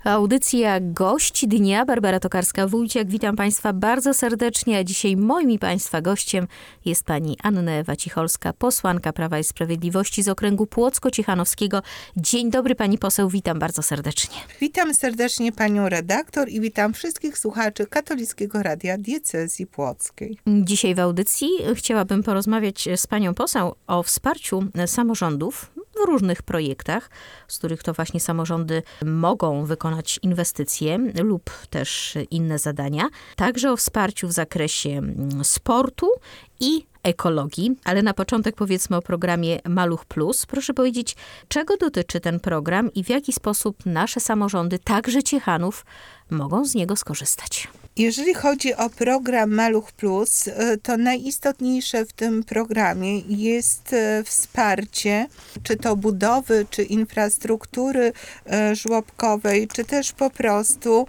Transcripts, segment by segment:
Audycja Gość Dnia. Barbara Tokarska-Wójciak. Witam Państwa bardzo serdecznie, a dzisiaj moim i Państwa gościem jest pani Anna Ewa Cicholska, posłanka Prawa i Sprawiedliwości z okręgu płocko-ciechanowskiego. Dzień dobry pani poseł, witam bardzo serdecznie. Witam serdecznie panią redaktor i witam wszystkich słuchaczy Katolickiego Radia Diecezji Płockiej. Dzisiaj w audycji chciałabym porozmawiać z panią poseł o wsparciu samorządów w różnych projektach, z których to właśnie samorządy mogą wykonać inwestycje lub też inne zadania. Także o wsparciu w zakresie sportu i ekologii, ale na początek powiedzmy o programie Maluch+. Proszę powiedzieć, czego dotyczy ten program i w jaki sposób nasze samorządy, także Ciechanów, mogą z niego skorzystać? Jeżeli chodzi o program Maluch+, to najistotniejsze w tym programie jest wsparcie, czy to budowy, czy infrastruktury żłobkowej, czy też po prostu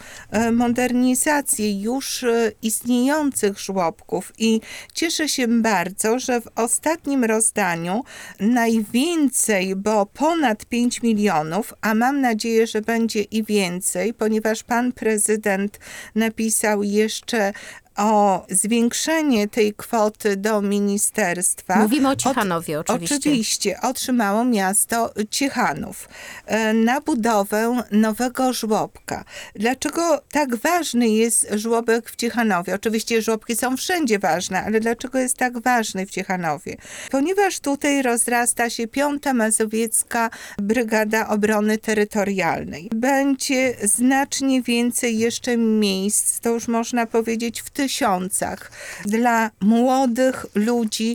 modernizacji już istniejących żłobków. I cieszę się bardzo, że w ostatnim rozdaniu najwięcej, bo ponad 5 milionów, a mam nadzieję, że będzie i więcej, ponieważ pan prezydent napisał jeszcze o zwiększenie tej kwoty do ministerstwa. Mówimy o Ciechanowie oczywiście. Oczywiście, otrzymało miasto Ciechanów na budowę nowego żłobka. Dlaczego tak ważny jest żłobek w Ciechanowie? Oczywiście żłobki są wszędzie ważne, ale dlaczego jest tak ważny w Ciechanowie? Ponieważ tutaj rozrasta się 5. Mazowiecka Brygada Obrony Terytorialnej. Będzie znacznie więcej jeszcze miejsc, to już można powiedzieć w tysiącach, dla młodych ludzi,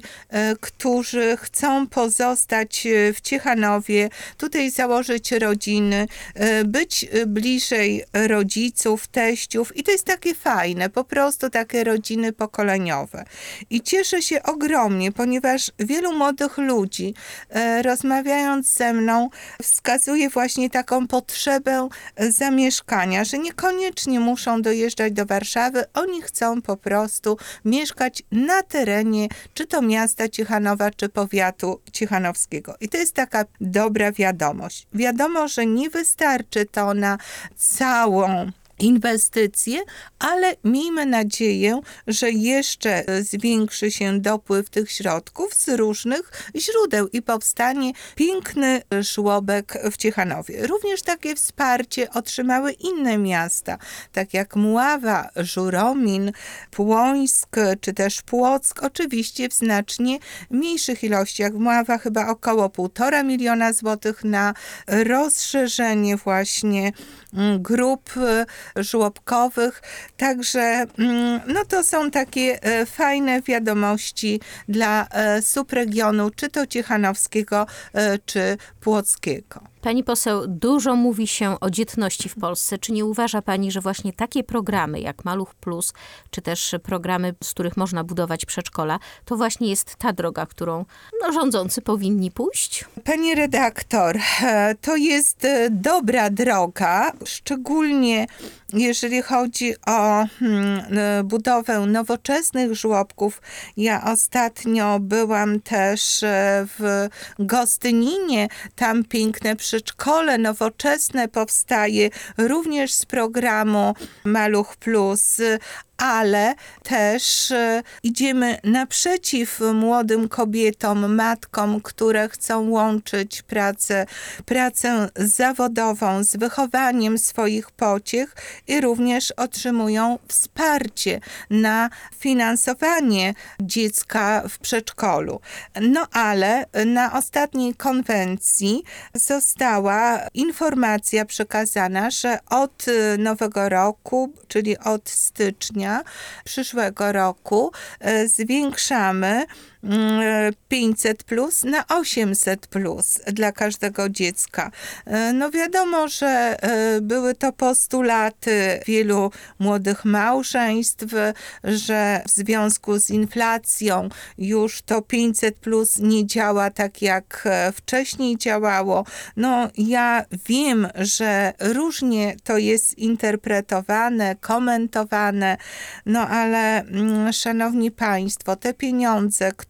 którzy chcą pozostać w Ciechanowie, tutaj założyć rodziny, być bliżej rodziców, teściów i to jest takie fajne, po prostu takie rodziny pokoleniowe. I cieszę się ogromnie, ponieważ wielu młodych ludzi, rozmawiając ze mną, wskazuje właśnie taką potrzebę zamieszkania, że niekoniecznie muszą dojeżdżać do Warszawy, oni chcą po prostu mieszkać na terenie, czy to miasta Ciechanowa, czy powiatu ciechanowskiego. I to jest taka dobra wiadomość. Wiadomo, że nie wystarczy to na całą inwestycje, ale miejmy nadzieję, że jeszcze zwiększy się dopływ tych środków z różnych źródeł i powstanie piękny żłobek w Ciechanowie. Również takie wsparcie otrzymały inne miasta, tak jak Mława, Żuromin, Płońsk, czy też Płock, oczywiście w znacznie mniejszych ilościach. Mława chyba około 1,5 miliona złotych na rozszerzenie właśnie grup żłobkowych. Także no to są takie fajne wiadomości dla subregionu, czy to ciechanowskiego, czy płockiego. Pani poseł, dużo mówi się o dzietności w Polsce. Czy nie uważa pani, że właśnie takie programy jak Maluch+, czy też programy, z których można budować przedszkola, to właśnie jest ta droga, którą rządzący powinni pójść? Pani redaktor, to jest dobra droga, szczególnie jeżeli chodzi o budowę nowoczesnych żłobków. Ja ostatnio byłam też w Gostyninie, tam piękne przedszkole nowoczesne powstaje, również z programu Maluch+, ale też idziemy naprzeciw młodym kobietom, matkom, które chcą łączyć pracę zawodową z wychowaniem swoich pociech i również otrzymują wsparcie na finansowanie dziecka w przedszkolu. No ale na ostatniej konwencji została informacja przekazana, że od nowego roku, czyli od stycznia przyszłego roku zwiększamy 500+ na 800+ dla każdego dziecka. No wiadomo, że były to postulaty wielu młodych małżeństw, że w związku z inflacją już to 500+ nie działa tak jak wcześniej działało. No ja wiem, że różnie to jest interpretowane, komentowane, no ale szanowni państwo, te pieniądze, które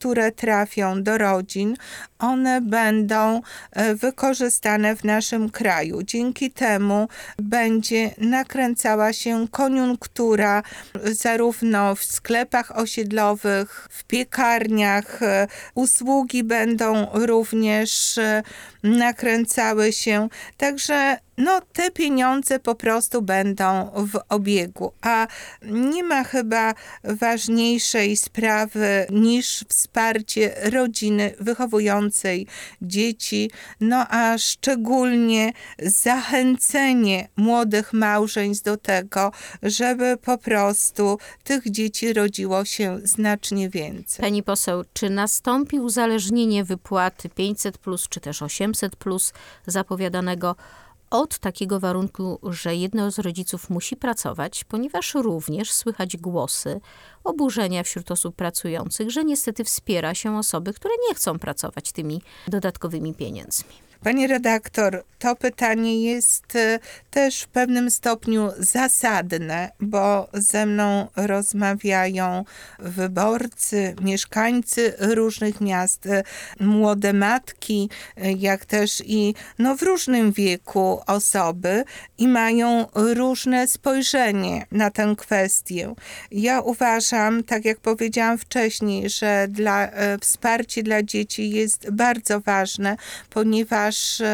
które trafią do rodzin, one będą wykorzystane w naszym kraju. Dzięki temu będzie nakręcała się koniunktura zarówno w sklepach osiedlowych, w piekarniach. Usługi będą również nakręcały się. Także te pieniądze po prostu będą w obiegu. A nie ma chyba ważniejszej sprawy niż wsparcie rodziny wychowującej dzieci, a szczególnie zachęcenie młodych małżeństw do tego, żeby po prostu tych dzieci rodziło się znacznie więcej. Pani poseł, czy nastąpi uzależnienie wypłaty 500+, czy też 800+, zapowiadanego od takiego warunku, że jedno z rodziców musi pracować, ponieważ również słychać głosy oburzenia wśród osób pracujących, że niestety wspiera się osoby, które nie chcą pracować tymi dodatkowymi pieniędzmi? Pani redaktor, to pytanie jest też w pewnym stopniu zasadne, bo ze mną rozmawiają wyborcy, mieszkańcy różnych miast, młode matki, jak też i w różnym wieku osoby i mają różne spojrzenie na tę kwestię. Ja uważam, tak jak powiedziałam wcześniej, że wsparcie dla dzieci jest bardzo ważne, ponieważ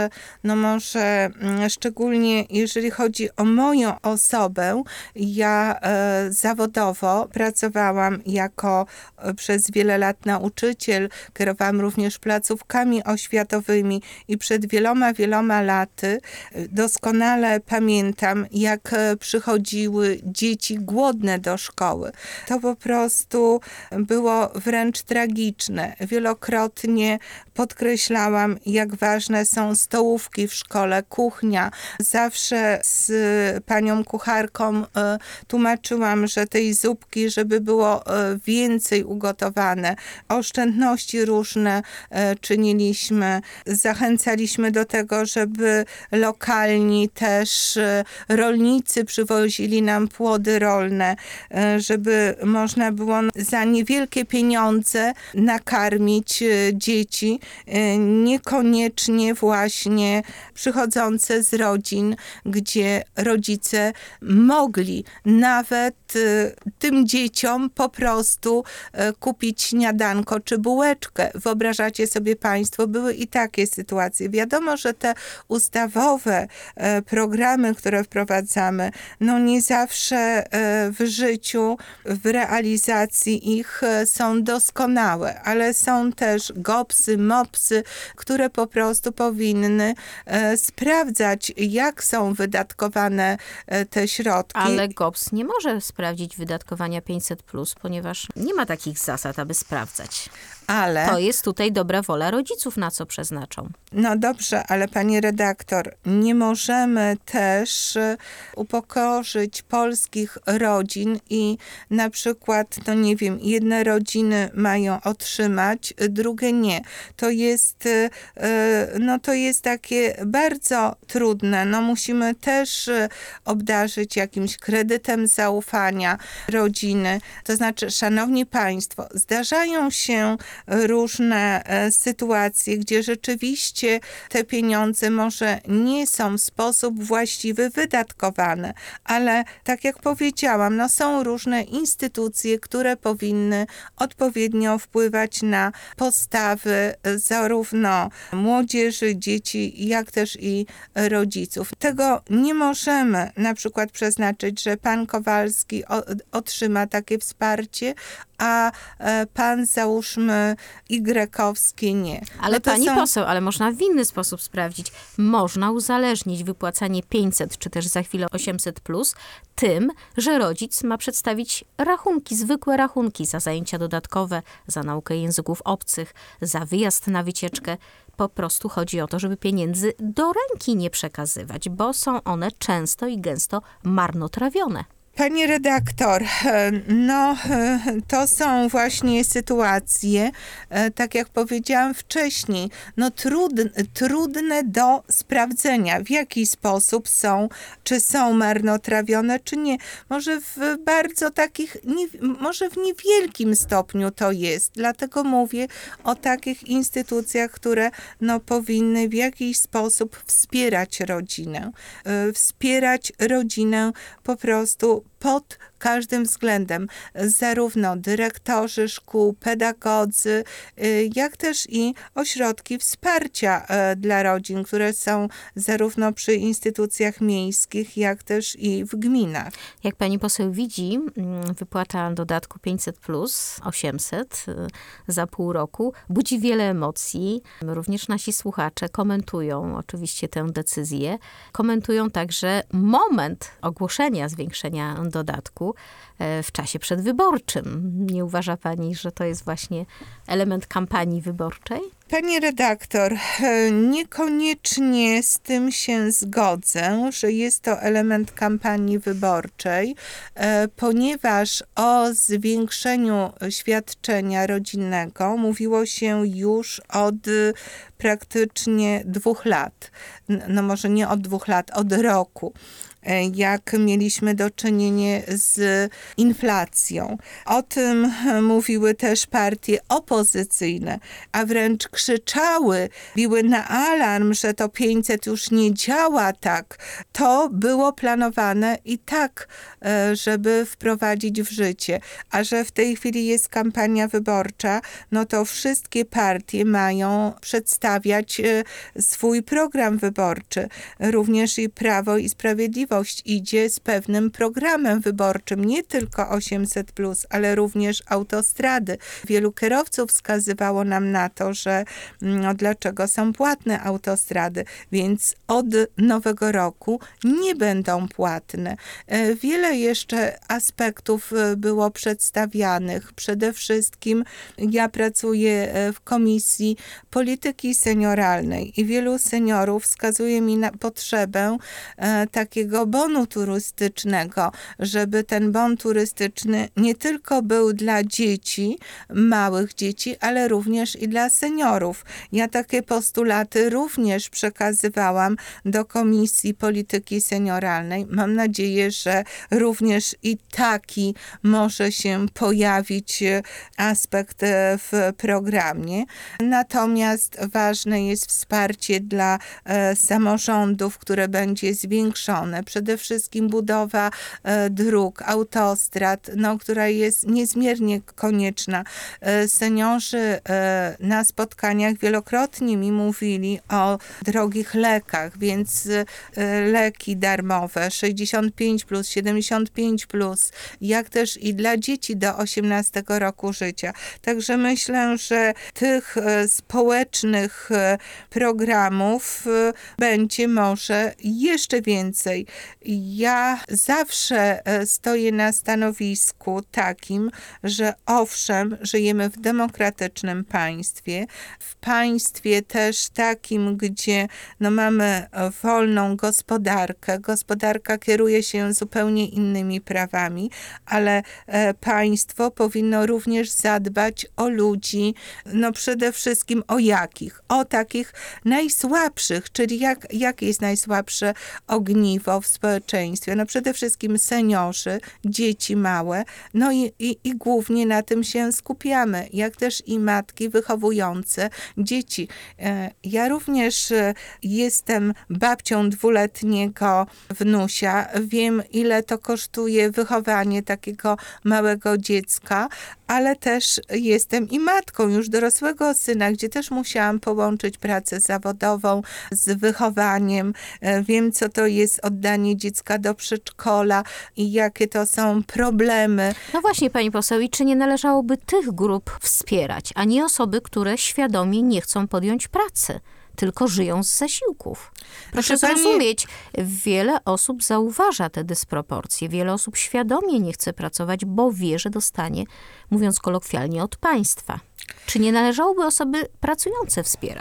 może szczególnie jeżeli chodzi o moją osobę, ja zawodowo pracowałam przez wiele lat nauczyciel, kierowałam również placówkami oświatowymi i przed wieloma laty doskonale pamiętam, jak przychodziły dzieci głodne do szkoły. To po prostu było wręcz tragiczne. Wielokrotnie podkreślałam, jak ważne są stołówki w szkole, kuchnia. Zawsze z panią kucharką tłumaczyłam, że tej zupki, żeby było więcej ugotowane. Oszczędności różne czyniliśmy. Zachęcaliśmy do tego, żeby lokalni też rolnicy przywozili nam płody rolne, żeby można było za niewielkie pieniądze nakarmić dzieci, niekoniecznie właśnie przychodzące z rodzin, gdzie rodzice mogli nawet tym dzieciom po prostu kupić śniadanko czy bułeczkę. Wyobrażacie sobie państwo, były i takie sytuacje. Wiadomo, że te ustawowe programy, które wprowadzamy, nie zawsze w życiu, w realizacji ich są doskonałe, ale są też GOPS-y, MOPS-y, które po prostu powinny sprawdzać, jak są wydatkowane te środki. Ale GOPS nie może sprawdzić wydatkowania 500+, ponieważ nie ma takich zasad, aby sprawdzać. Ale to jest tutaj dobra wola rodziców, na co przeznaczą. No dobrze, ale pani redaktor, nie możemy też upokorzyć polskich rodzin i na przykład, jedne rodziny mają otrzymać, drugie nie. To jest takie bardzo trudne. Musimy też obdarzyć jakimś kredytem zaufania rodziny. To znaczy, szanowni państwo, zdarzają się różne sytuacje, gdzie rzeczywiście te pieniądze może nie są w sposób właściwy wydatkowane, ale tak jak powiedziałam, są różne instytucje, które powinny odpowiednio wpływać na postawy zarówno młodzieży, dzieci, jak też i rodziców. Tego nie możemy na przykład przeznaczyć, że pan Kowalski otrzyma takie wsparcie, a pan, załóżmy, Y-owski nie. Ale pani poseł, ale można w inny sposób sprawdzić. Można uzależnić wypłacanie 500 czy też za chwilę 800+ tym, że rodzic ma przedstawić rachunki, zwykłe rachunki za zajęcia dodatkowe, za naukę języków obcych, za wyjazd na wycieczkę. Po prostu chodzi o to, żeby pieniędzy do ręki nie przekazywać, bo są one często i gęsto marnotrawione. Pani redaktor, no to są właśnie sytuacje, tak jak powiedziałam wcześniej, no trudne do sprawdzenia, w jaki sposób są, czy są marnotrawione, czy nie. Może w bardzo takich, może w niewielkim stopniu to jest. Dlatego mówię o takich instytucjach, które no powinny w jakiś sposób wspierać rodzinę po prostu pod każdym względem, zarówno dyrektorzy szkół, pedagodzy, jak też i ośrodki wsparcia dla rodzin, które są zarówno przy instytucjach miejskich, jak też i w gminach. Jak pani poseł widzi, wypłata dodatku 500 plus 800 za pół roku budzi wiele emocji. Również nasi słuchacze komentują oczywiście tę decyzję. Komentują także moment ogłoszenia zwiększenia dodatku w czasie przedwyborczym. Nie uważa pani, że to jest właśnie element kampanii wyborczej? Pani redaktor, niekoniecznie z tym się zgodzę, że jest to element kampanii wyborczej, ponieważ o zwiększeniu świadczenia rodzinnego mówiło się już od praktycznie 2 lat. No może nie od 2 lat, od roku. Jak mieliśmy do czynienia z inflacją. O tym mówiły też partie opozycyjne, a wręcz krzyczały, biły na alarm, że to 500 już nie działa tak. To było planowane i tak, żeby wprowadzić w życie. A że w tej chwili jest kampania wyborcza, no to wszystkie partie mają przedstawiać swój program wyborczy. Również i Prawo i Sprawiedliwość idzie z pewnym programem wyborczym, nie tylko 800+, ale również autostrady. Wielu kierowców wskazywało nam na to, że no, dlaczego są płatne autostrady, więc od nowego roku nie będą płatne. Wiele jeszcze aspektów było przedstawianych. Przede wszystkim ja pracuję w Komisji Polityki Senioralnej i wielu seniorów wskazuje mi na potrzebę takiego bonu turystycznego, żeby ten bon turystyczny nie tylko był dla dzieci, małych dzieci, ale również i dla seniorów. Ja takie postulaty również przekazywałam do Komisji Polityki Senioralnej. Mam nadzieję, że również i taki może się pojawić aspekt w programie. Natomiast ważne jest wsparcie dla samorządów, które będzie zwiększone. Przede wszystkim budowa dróg, autostrad, no, która jest niezmiernie konieczna. Seniorzy na spotkaniach wielokrotnie mi mówili o drogich lekach, więc leki darmowe 65+, 75+, jak też i dla dzieci do 18 roku życia. Także myślę, że tych społecznych programów będzie może jeszcze więcej. Ja zawsze stoję na stanowisku takim, że owszem, żyjemy w demokratycznym państwie, w państwie też takim, gdzie no, mamy wolną gospodarkę. Gospodarka kieruje się zupełnie innymi prawami, ale państwo powinno również zadbać o ludzi, no przede wszystkim o jakich? O takich najsłabszych, czyli jakie jest najsłabsze ogniwo w społeczeństwie? No przede wszystkim seniorzy, dzieci małe, no i głównie na tym się skupiamy, jak też i matki wychowujące dzieci. Ja również jestem babcią 2-letniego wnusia, wiem ile to kosztuje wychowanie takiego małego dziecka, ale też jestem i matką już dorosłego syna, gdzie też musiałam połączyć pracę zawodową z wychowaniem. Wiem, co to jest oddanie dziecka do przedszkola i jakie to są problemy. No właśnie, pani poseł, i czy nie należałoby tych grup wspierać, a nie osoby, które świadomie nie chcą podjąć pracy, tylko żyją z zasiłków? Proszę zrozumieć, wiele osób zauważa te dysproporcje. Wiele osób świadomie nie chce pracować, bo wie, że dostanie, mówiąc kolokwialnie, od państwa. Czy nie należałoby osoby pracujące wspierać?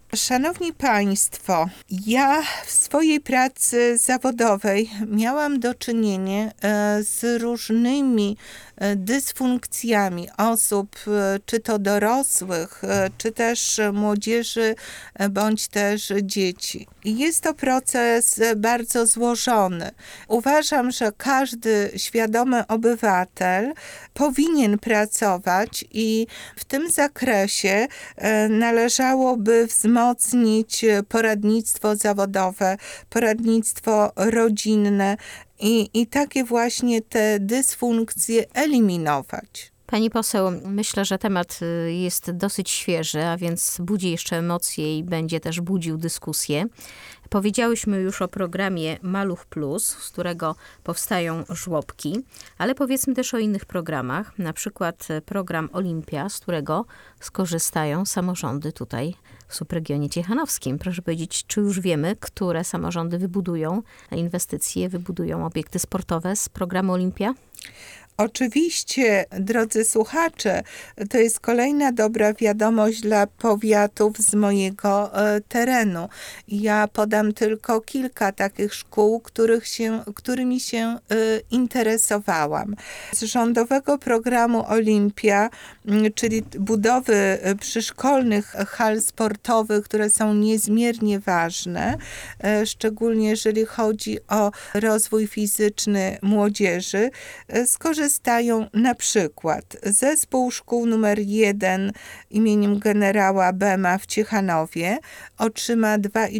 Szanowni Państwo, ja w swojej pracy zawodowej miałam do czynienia z różnymi dysfunkcjami osób, czy to dorosłych, czy też młodzieży, bądź też dzieci. I jest to proces bardzo złożony. Uważam, że każdy świadomy obywatel powinien pracować i w tym zakresie należałoby wzmocnić poradnictwo zawodowe, poradnictwo rodzinne i takie właśnie te dysfunkcje eliminować. Pani poseł, myślę, że temat jest dosyć świeży, a więc budzi jeszcze emocje i będzie też budził dyskusję. Powiedziałyśmy już o programie Maluch Plus, z którego powstają żłobki, ale powiedzmy też o innych programach, na przykład program Olimpia, z którego skorzystają samorządy tutaj w subregionie ciechanowskim. Proszę powiedzieć, czy już wiemy, które samorządy wybudują inwestycje, wybudują obiekty sportowe z programu Olimpia? Oczywiście, drodzy słuchacze, to jest kolejna dobra wiadomość dla powiatów z mojego terenu. Ja podam tylko kilka takich szkół, którymi się interesowałam. Z rządowego programu Olimpia, czyli budowy przyszkolnych hal sportowych, które są niezmiernie ważne, szczególnie jeżeli chodzi o rozwój fizyczny młodzieży, skorzystają na przykład Zespół Szkół nr 1 imieniem generała Bema w Ciechanowie otrzyma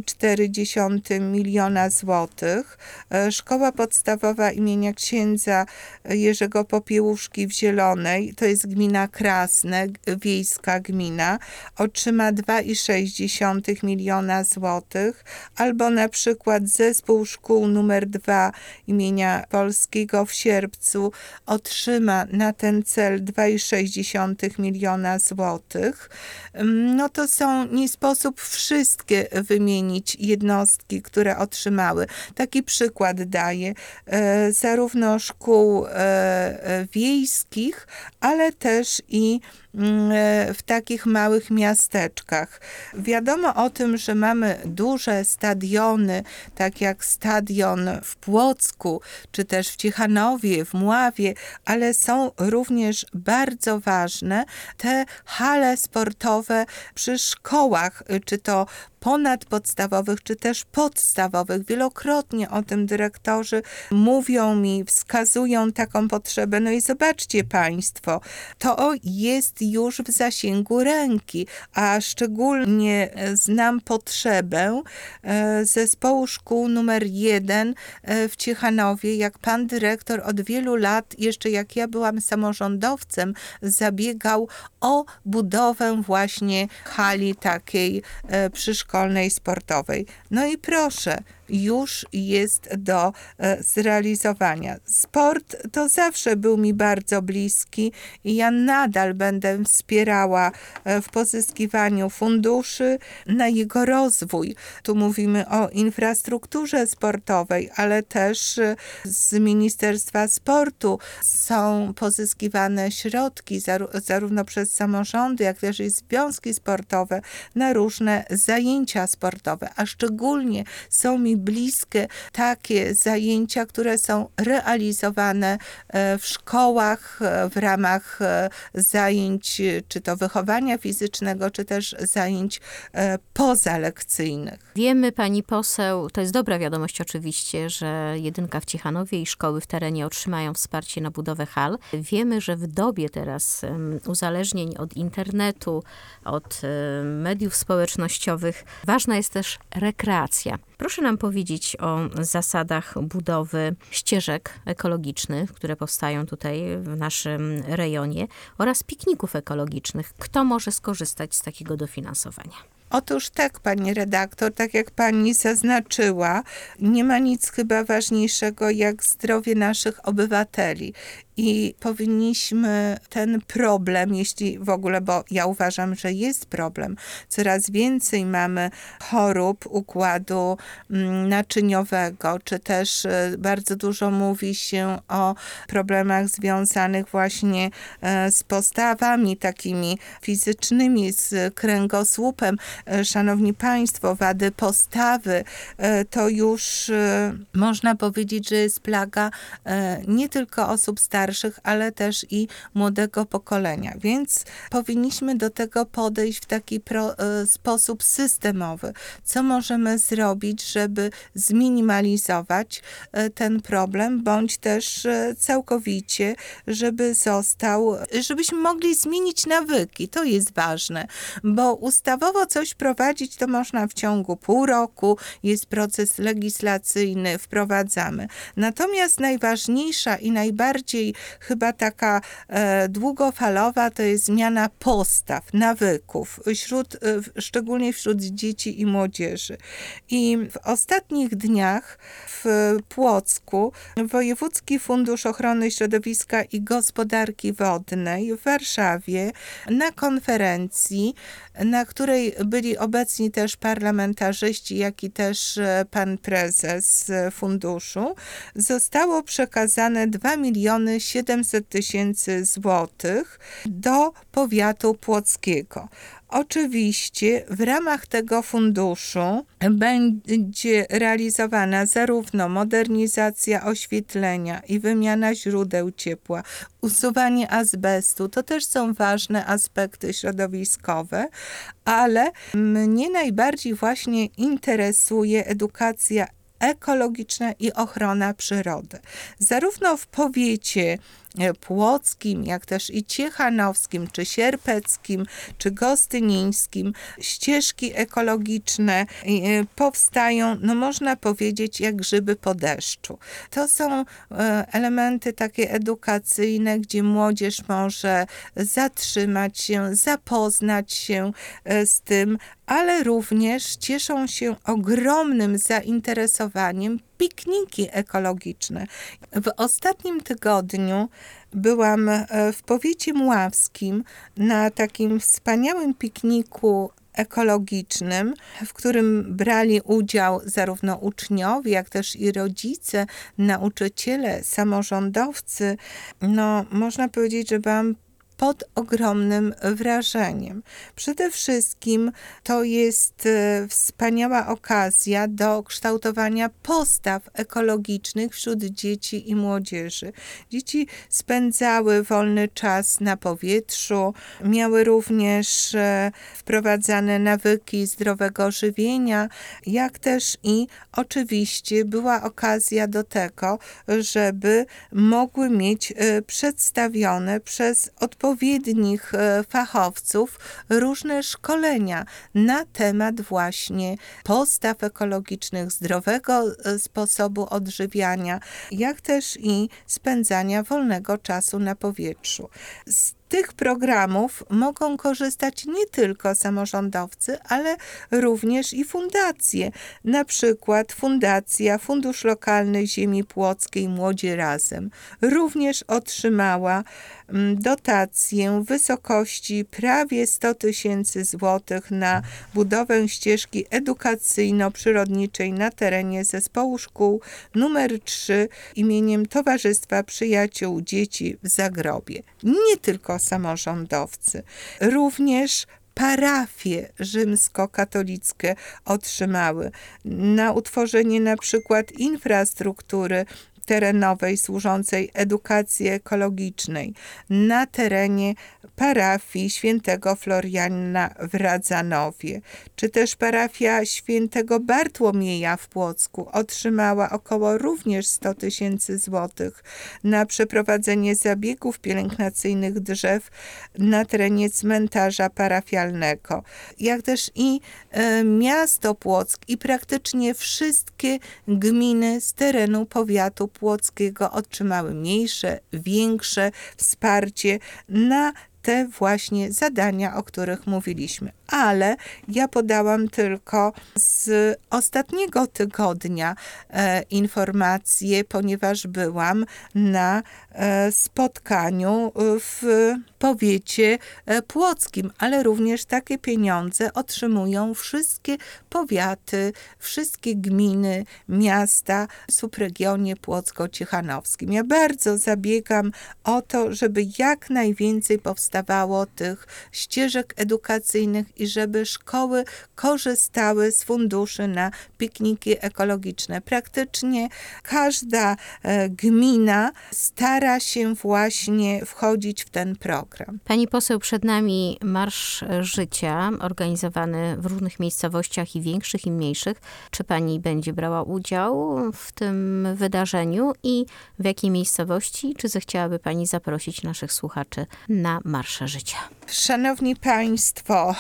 2,4 miliona złotych. Szkoła podstawowa imienia księdza Jerzego Popiełuszki w Zielonej, to jest gmina Krasne, wiejska gmina, otrzyma 2,6 miliona złotych. Albo na przykład Zespół Szkół nr 2 imienia Polskiego w Sierpcu otrzyma na ten cel 2,6 miliona złotych. No to są, nie sposób wszystkie wymienić jednostki, które otrzymały. Taki przykład daję, zarówno szkół wiejskich, ale też i w takich małych miasteczkach. Wiadomo o tym, że mamy duże stadiony, tak jak stadion w Płocku, czy też w Ciechanowie, w Mławie, ale są również bardzo ważne te hale sportowe przy szkołach, czy to ponadpodstawowych, czy też podstawowych. Wielokrotnie o tym dyrektorzy mówią mi, wskazują taką potrzebę. No i zobaczcie Państwo, to jest już w zasięgu ręki, a szczególnie znam potrzebę Zespołu Szkół nr 1 w Ciechanowie. Jak pan dyrektor od wielu lat, jeszcze jak ja byłam samorządowcem, zabiegał o budowę właśnie hali takiej przyszkolnej, sportowej. No i proszę, już jest do zrealizowania. Sport to zawsze był mi bardzo bliski i ja nadal będę wspierała w pozyskiwaniu funduszy na jego rozwój. Tu mówimy o infrastrukturze sportowej, ale też z Ministerstwa Sportu są pozyskiwane środki zarówno przez samorządy, jak też i związki sportowe na różne zajęcia sportowe, a szczególnie są mi bliskie takie zajęcia, które są realizowane w szkołach w ramach zajęć czy to wychowania fizycznego, czy też zajęć pozalekcyjnych. Wiemy, pani poseł, to jest dobra wiadomość oczywiście, że Jedynka w Ciechanowie i szkoły w terenie otrzymają wsparcie na budowę hal. Wiemy, że w dobie teraz uzależnień od internetu, od mediów społecznościowych, ważna jest też rekreacja. Proszę nam powiedzieć o zasadach budowy ścieżek ekologicznych, które powstają tutaj w naszym rejonie, oraz pikników ekologicznych. Kto może skorzystać z takiego dofinansowania? Otóż tak, pani redaktor, tak jak pani zaznaczyła, nie ma nic chyba ważniejszego jak zdrowie naszych obywateli. i powinniśmy ten problem, jeśli w ogóle, bo ja uważam, że jest problem, coraz więcej mamy chorób układu naczyniowego, czy też bardzo dużo mówi się o problemach związanych właśnie z postawami takimi fizycznymi, z kręgosłupem. Szanowni Państwo, wady postawy to już można powiedzieć, że jest plaga nie tylko osób starszych, ale też i młodego pokolenia. Więc powinniśmy do tego podejść w taki sposób systemowy. Co możemy zrobić, żeby zminimalizować ten problem, bądź też całkowicie, żebyśmy mogli zmienić nawyki. To jest ważne, bo ustawowo coś wprowadzić to można w ciągu pół roku, jest proces legislacyjny, wprowadzamy. Natomiast najważniejsza i najbardziej chyba taka długofalowa to jest zmiana postaw, nawyków, szczególnie wśród dzieci i młodzieży. I w ostatnich dniach w Płocku Wojewódzki Fundusz Ochrony Środowiska i Gospodarki Wodnej w Warszawie na konferencji, na której byli obecni też parlamentarzyści, jak i też pan prezes funduszu, zostało przekazane 2 700 000 złotych do powiatu płockiego. Oczywiście w ramach tego funduszu będzie realizowana zarówno modernizacja oświetlenia i wymiana źródeł ciepła, usuwanie azbestu. To też są ważne aspekty środowiskowe, ale mnie najbardziej właśnie interesuje edukacja ekologiczna i ochrona przyrody. Zarówno w powiecie płockim, jak też i ciechanowskim, czy sierpeckim, czy gostynińskim ścieżki ekologiczne powstają, no można powiedzieć, jak grzyby po deszczu. To są elementy takie edukacyjne, gdzie młodzież może zatrzymać się, zapoznać się z tym, ale również cieszą się ogromnym zainteresowaniem pikniki ekologiczne. W ostatnim tygodniu byłam w powiecie mławskim na takim wspaniałym pikniku ekologicznym, w którym brali udział zarówno uczniowie, jak też i rodzice, nauczyciele, samorządowcy. No, można powiedzieć, że byłam pod ogromnym wrażeniem. Przede wszystkim to jest wspaniała okazja do kształtowania postaw ekologicznych wśród dzieci i młodzieży. Dzieci spędzały wolny czas na powietrzu, miały również wprowadzane nawyki zdrowego żywienia, jak też i oczywiście była okazja do tego, żeby mogły mieć przedstawione przez odpowiednich fachowców różne szkolenia na temat właśnie postaw ekologicznych, zdrowego sposobu odżywiania, jak też i spędzania wolnego czasu na powietrzu. Z tych programów mogą korzystać nie tylko samorządowcy, ale również i fundacje. Na przykład Fundacja Fundusz Lokalny Ziemi Płockiej Młodzi Razem również otrzymała dotację w wysokości prawie 100 000 złotych na budowę ścieżki edukacyjno-przyrodniczej na terenie zespołu szkół nr 3 imieniem Towarzystwa Przyjaciół Dzieci w Zagrobie. Nie tylko samorządowcy, również parafie rzymskokatolickie otrzymały na utworzenie na przykład infrastruktury terenowej służącej edukacji ekologicznej na terenie parafii świętego Floriana w Radzanowie, czy też parafia świętego Bartłomieja w Płocku otrzymała około również 100 000 złotych na przeprowadzenie zabiegów pielęgnacyjnych drzew na terenie cmentarza parafialnego, jak też i miasto Płock i praktycznie wszystkie gminy z terenu powiatu płockiego otrzymały mniejsze, większe wsparcie na te właśnie zadania, o których mówiliśmy. Ale ja podałam tylko z ostatniego tygodnia informacje, ponieważ byłam na spotkaniu w powiecie płockim, ale również takie pieniądze otrzymują wszystkie powiaty, wszystkie gminy, miasta w subregionie płocko-ciechanowskim. Ja bardzo zabiegam o to, żeby jak najwięcej powstawało tych ścieżek edukacyjnych i żeby szkoły korzystały z funduszy na pikniki ekologiczne. Praktycznie każda gmina stara się właśnie wchodzić w ten program. Pani poseł, przed nami Marsz Życia, organizowany w różnych miejscowościach i większych, i mniejszych. Czy pani będzie brała udział w tym wydarzeniu i w jakiej miejscowości? Czy zechciałaby pani zaprosić naszych słuchaczy na Marsz Życia? Szanowni Państwo,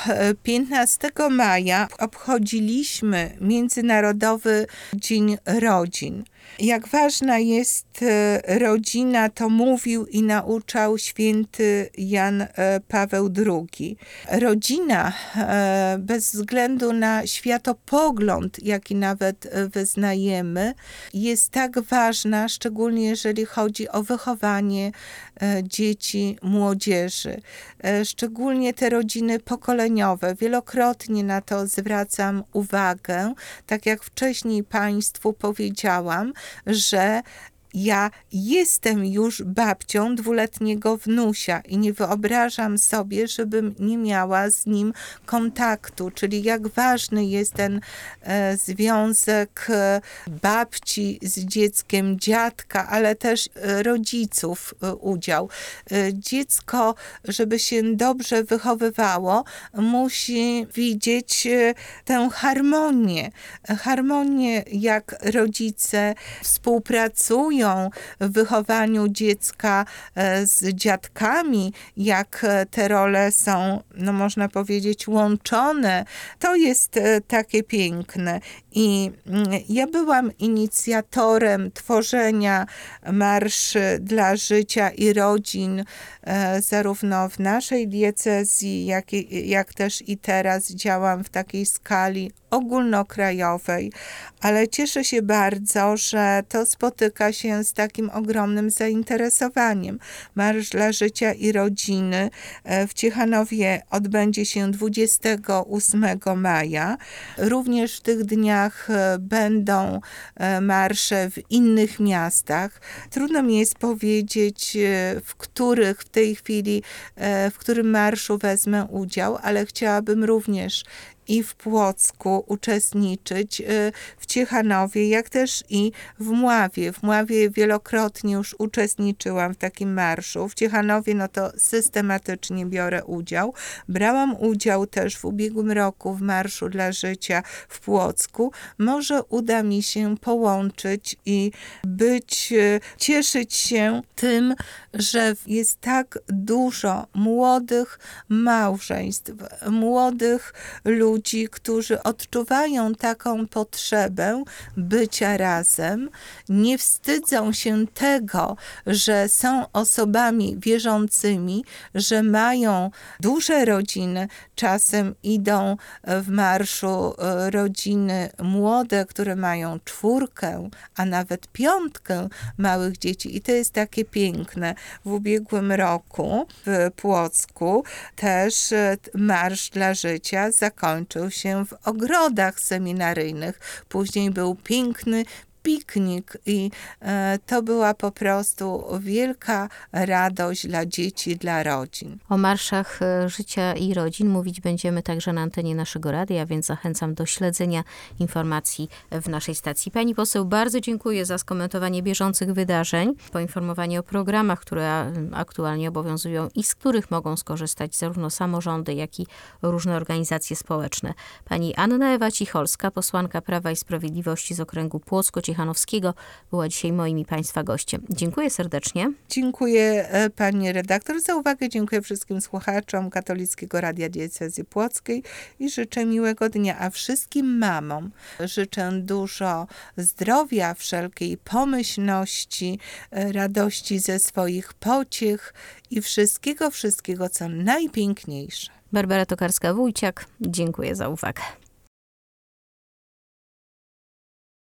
15 maja obchodziliśmy Międzynarodowy Dzień Rodzin. Jak ważna jest rodzina, to mówił i nauczał święty Jan Paweł II. Rodzina, bez względu na światopogląd, jaki nawet wyznajemy, jest tak ważna, szczególnie jeżeli chodzi o wychowanie dzieci, młodzieży. Szczególnie te rodziny pokoleniowe. Wielokrotnie na to zwracam uwagę. Tak jak wcześniej Państwu powiedziałam, że ja jestem już babcią 2-letniego wnusia i nie wyobrażam sobie, żebym nie miała z nim kontaktu, czyli jak ważny jest ten związek babci z dzieckiem, dziadka, ale też rodziców udział. Dziecko, żeby się dobrze wychowywało, musi widzieć tę harmonię. Harmonię, jak rodzice współpracują w wychowaniu dziecka z dziadkami, jak te role są, no można powiedzieć, łączone. To jest takie piękne. I ja byłam inicjatorem tworzenia Marszy dla Życia i Rodzin, zarówno w naszej diecezji, jak też i teraz działam w takiej skali ogólnokrajowej, ale cieszę się bardzo, że to spotyka się z takim ogromnym zainteresowaniem. Marsz dla Życia i Rodziny w Ciechanowie odbędzie się 28 maja. Również w tych dniach będą marsze w innych miastach. Trudno mi jest powiedzieć, w których w tej chwili, w którym marszu wezmę udział, ale chciałabym również i w Płocku uczestniczyć, w Ciechanowie, jak też i w Mławie. W Mławie wielokrotnie już uczestniczyłam w takim marszu. W Ciechanowie no to systematycznie biorę udział. Brałam udział też w ubiegłym roku w Marszu dla Życia w Płocku. Może uda mi się połączyć i cieszyć się tym, że jest tak dużo młodych małżeństw, młodych ludzi, którzy odczuwają taką potrzebę bycia razem, nie wstydzą się tego, że są osobami wierzącymi, że mają duże rodziny. Czasem idą w marszu rodziny młode, które mają 4, a nawet 5 małych dzieci. I to jest takie piękne. W ubiegłym roku w Płocku też Marsz dla Życia zakończył się w ogrodach seminaryjnych. Później był piękny piknik i to była po prostu wielka radość dla dzieci, dla rodzin. O marszach życia i rodzin mówić będziemy także na antenie naszego radia, więc zachęcam do śledzenia informacji w naszej stacji. Pani poseł, bardzo dziękuję za skomentowanie bieżących wydarzeń, poinformowanie o programach, które aktualnie obowiązują i z których mogą skorzystać zarówno samorządy, jak i różne organizacje społeczne. Pani Anna Ewa Cicholska, posłanka Prawa i Sprawiedliwości z okręgu Płocko-Ciechanowskiego, Cichanowskiego była dzisiaj moim i Państwa gościem. Dziękuję serdecznie. Dziękuję pani redaktor za uwagę. Dziękuję wszystkim słuchaczom Katolickiego Radia Diecezji Płockiej i życzę miłego dnia. A wszystkim mamom życzę dużo zdrowia, wszelkiej pomyślności, radości ze swoich pociech i wszystkiego, co najpiękniejsze. Barbara Tokarska-Wójciak, dziękuję za uwagę.